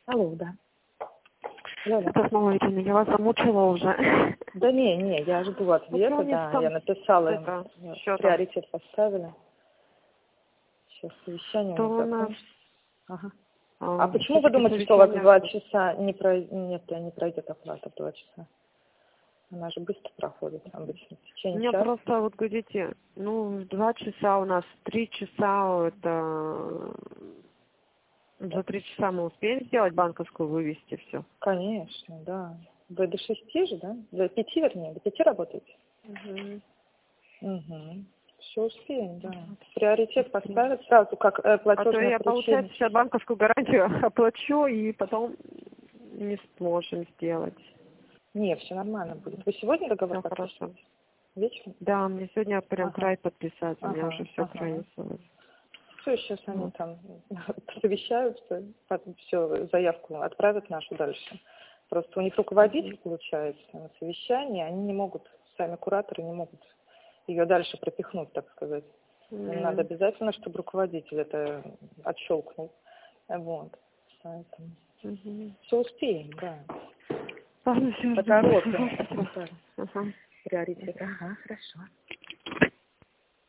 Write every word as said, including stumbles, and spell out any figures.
Алло, да. Алло, да. Это снова Ирина, я вас замучила уже. Да не, не, я жду ответа, Вот да, там я написала это, им, счётом. приоритет поставили. Сейчас совещание То у у нас нас, закончится. Ага. а, А почему вы всё-таки думаете, что у вас в совещание два будет. часа не, прой... Нет, не пройдет оплата в два часа? Она же быстро проходит, обычно в У течение меня часа. просто, вот говорите, ну, два часа у нас, три часа, это... За три часа мы успеем сделать банковскую, вывести все. Конечно, да. Вы до шести же, да? До пяти, вернее, до пяти работаете? Угу. Угу. Все успеем, да. Приоритет поставить сразу, как э, А то платежное я, поручение. получается, сейчас банковскую гарантию оплачу и потом не сможем сделать. Не, все нормально будет. Вы сегодня договор Все хорошо. подписываете? Вечером? Да, мне сегодня прям Ага. край подписать, у меня Ага, уже все ага. пронеслось. Все, сейчас они Вот. там совещаются, все, заявку отправят нашу дальше. Просто у них руководитель, получается, на совещании, они не могут, сами кураторы не могут ее дальше пропихнуть, так сказать. Им М. надо обязательно, чтобы руководитель это отщелкнул. Вот. Поэтому Мгм. все успеем, да. Ладно, все, По жду. торопимся. Ага. Приоритет. Ага, хорошо.